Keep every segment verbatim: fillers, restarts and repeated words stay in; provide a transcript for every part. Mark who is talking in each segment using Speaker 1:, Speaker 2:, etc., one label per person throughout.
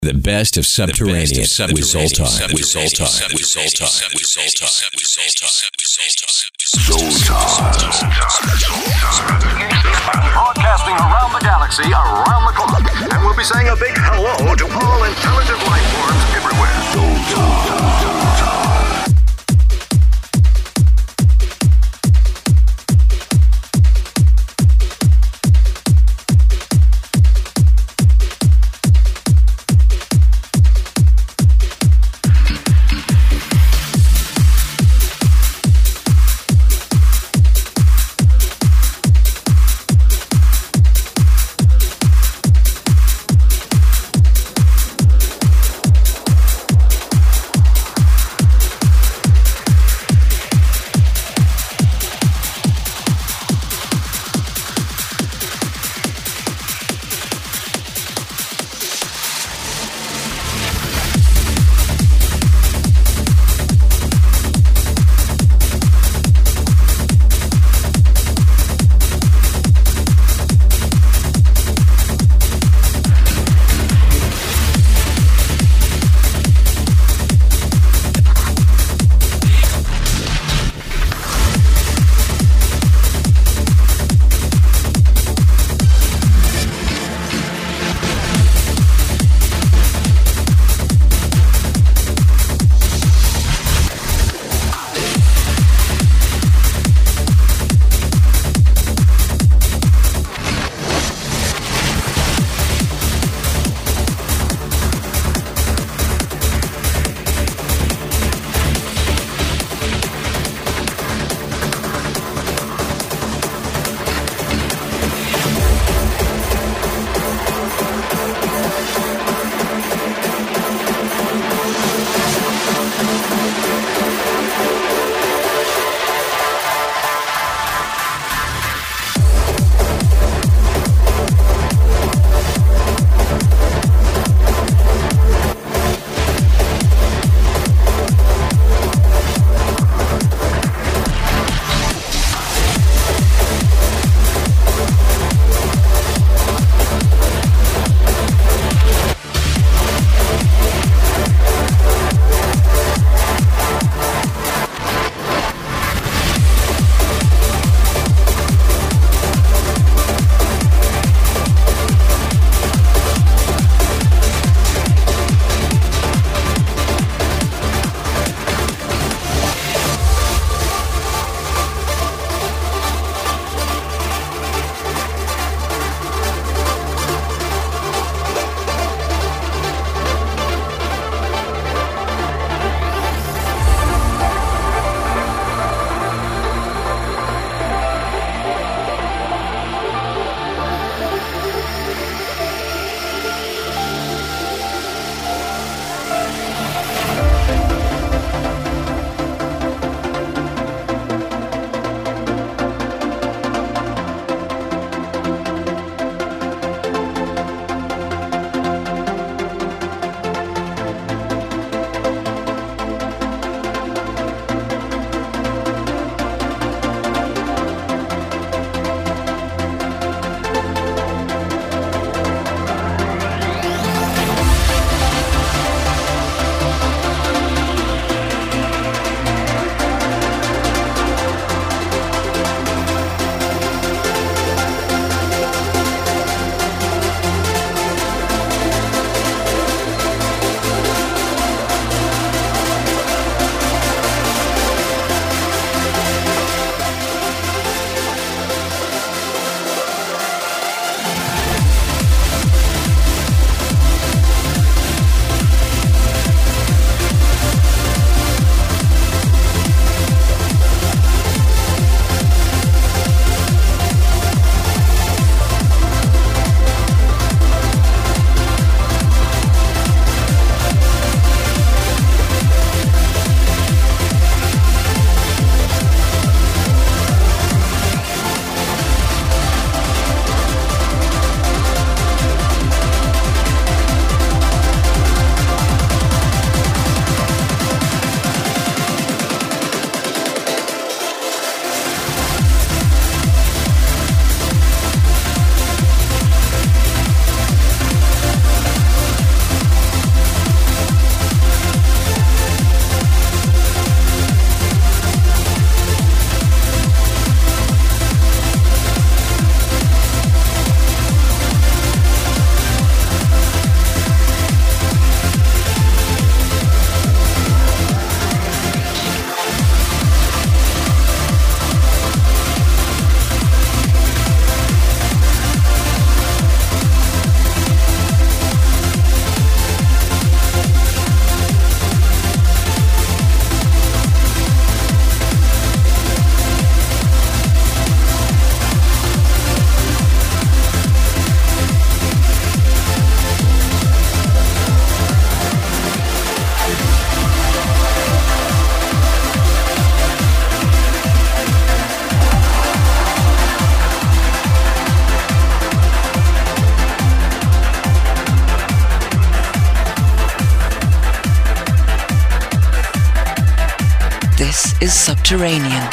Speaker 1: The best of Subterranean with Zoltan.
Speaker 2: With Zoltan. With Zoltan. With Zoltan. With Zoltan.
Speaker 3: Broadcasting around the galaxy, around the clock. And we'll be saying a big hello to all intelligent life forms everywhere. Zoltan.
Speaker 4: This is Subterranean.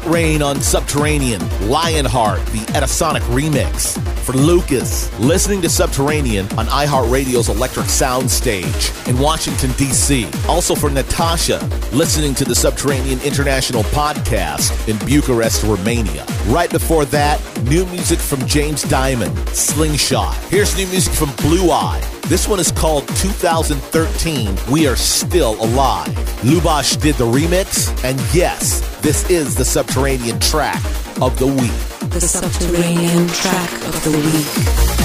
Speaker 4: Rain on Subterranean, Lionheart, the Etasonic remix. For Lucas, listening to Subterranean on iHeartRadio's Electric Sound Stage in Washington, D C. Also for Natasha, listening to the Subterranean International Podcast in Bucharest, Romania. Right before that, new music from James Diamond, Slingshot. Here's new music from Blue Eye. This one is called two thousand thirteen, We Are Still Alive. Lubash did the remix, and yes, this is the Subterranean track of the week.
Speaker 5: The Subterranean track of the week.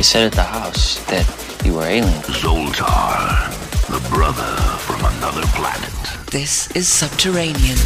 Speaker 6: said at the house that you were alien.
Speaker 3: Zoltar, the brother from another planet.
Speaker 5: This is Subterranean.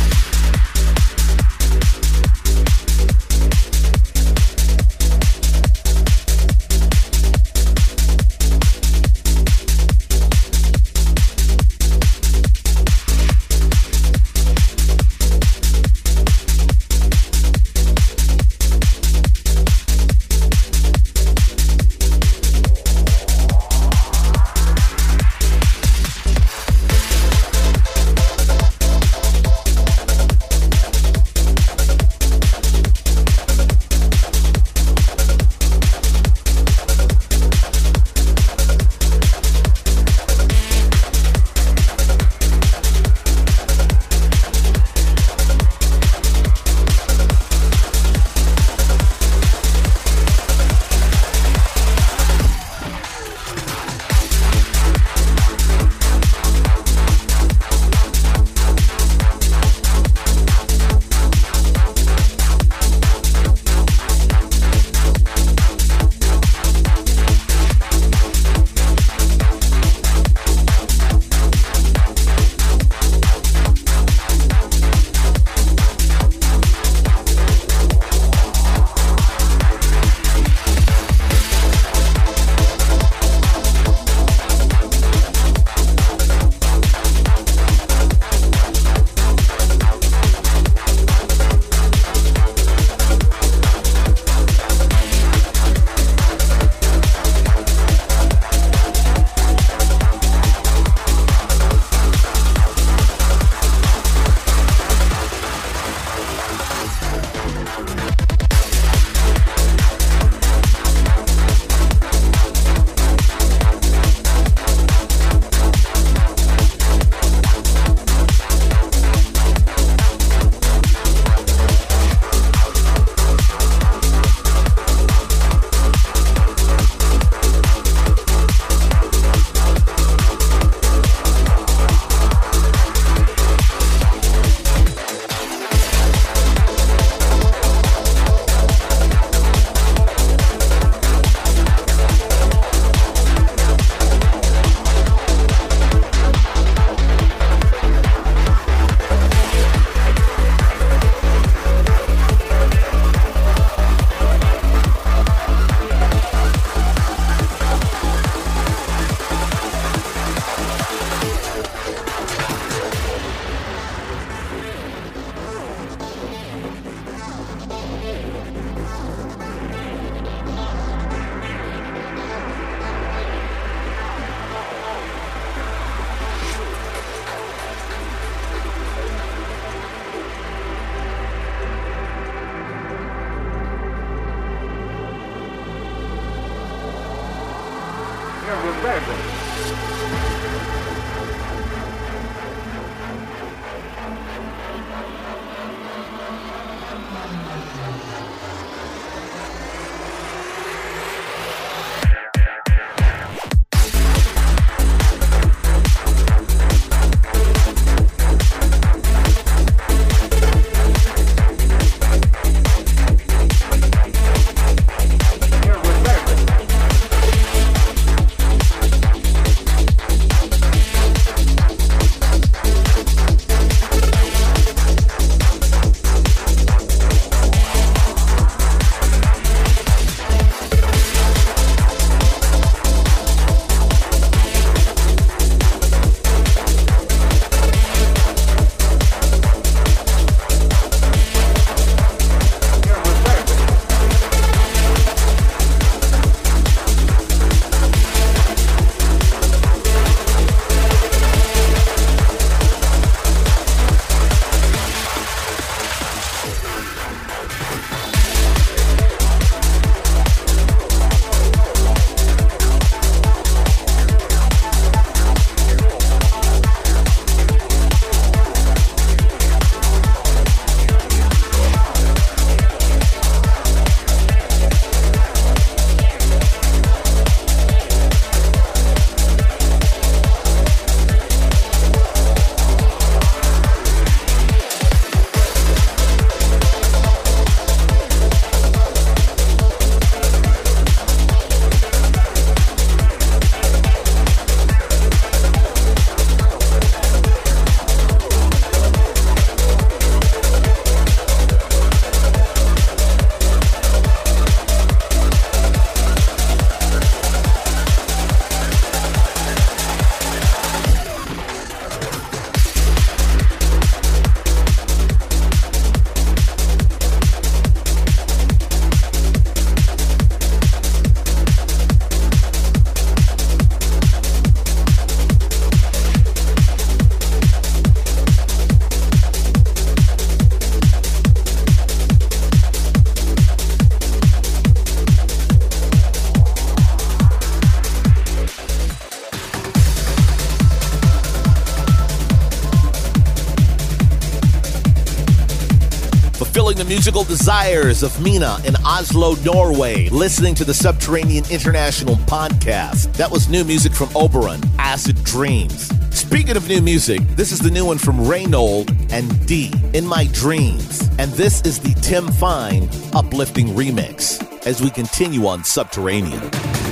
Speaker 4: Musical Desires of Mina in Oslo, Norway, listening to the Subterranean International podcast. That was new music from Oberon, Acid Dreams. Speaking of new music, this is the new one from Reynold and D, In My Dreams. And this is the Tim Fine Uplifting Remix as we continue on Subterranean.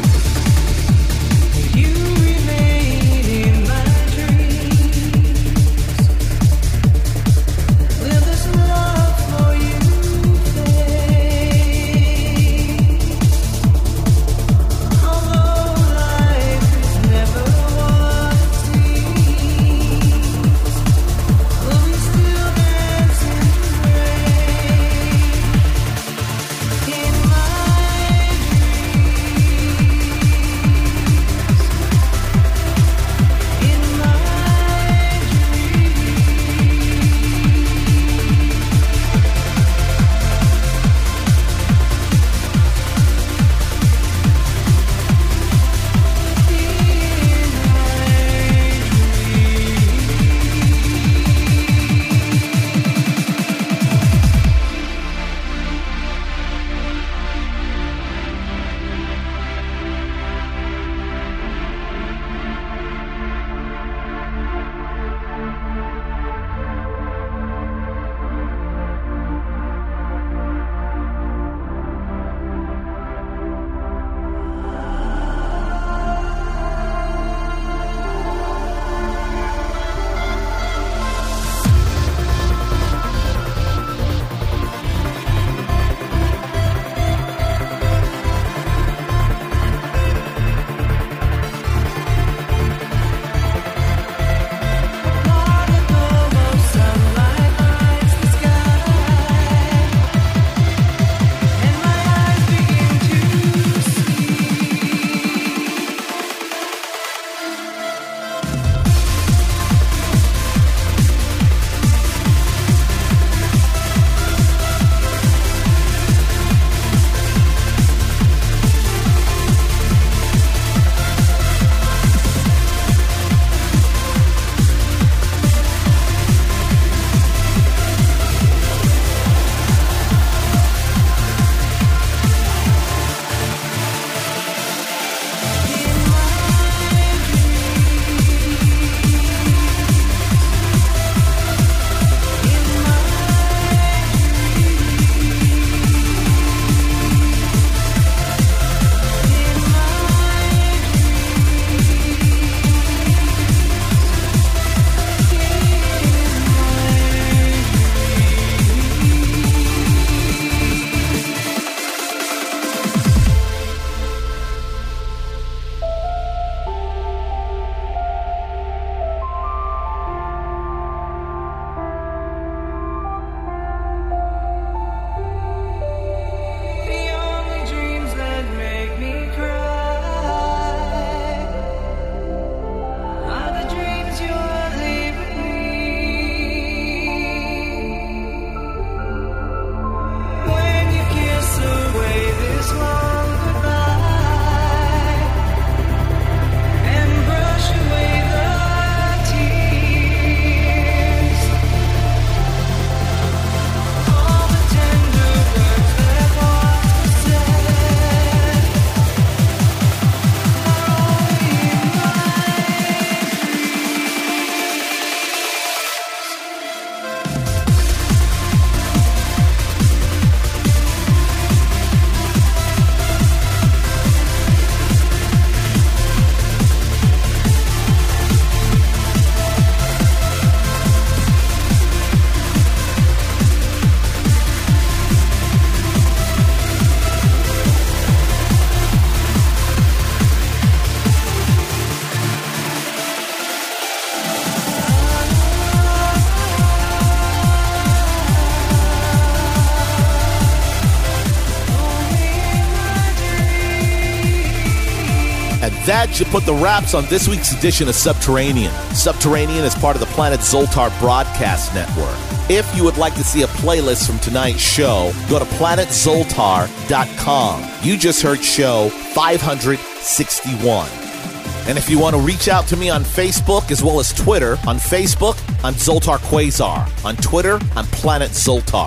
Speaker 4: That should put the wraps on this week's edition of Subterranean. Subterranean is part of the Planet Zoltar broadcast network. If you would like to see a playlist from tonight's show, go to planet zoltar dot com. You just heard show five hundred sixty-one. And if you want to reach out to me on Facebook as well as Twitter, on Facebook, I'm Zoltar Quasar. On Twitter, I'm Planet Zoltar.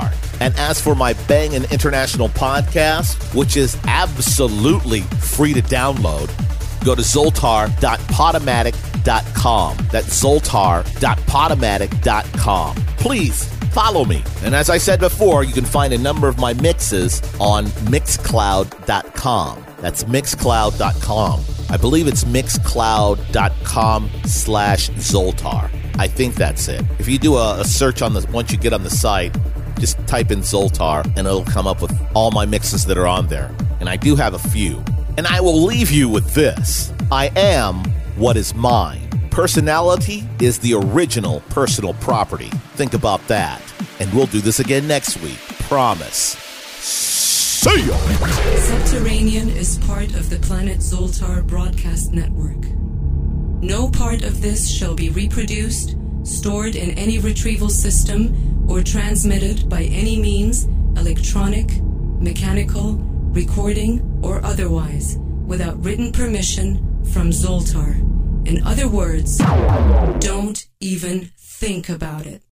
Speaker 4: And as for my Bangin' International podcast, which is absolutely free to download, go to zoltar dot podomatic dot com. That's zoltar dot podomatic dot com. Please follow me. And as I said before, you can find a number of my mixes on mixcloud dot com. That's mixcloud dot com. I believe it's mixcloud dot com slash Zoltar. I think that's it. If you do a, a search on the, once you get on the site, just type in Zoltar and it'll come up with all my mixes that are on there. And I do have a few. And I will leave you with this. I am what is mine. Personality is the original personal property. Think about that. And we'll do this again next week. Promise. See ya!
Speaker 5: Subterranean is part of the Planet Zoltar broadcast network. No part of this shall be reproduced, stored in any retrieval system, or transmitted by any means, electronic, mechanical, recording, or otherwise, without written permission from Zoltar. In other words, don't even think about it.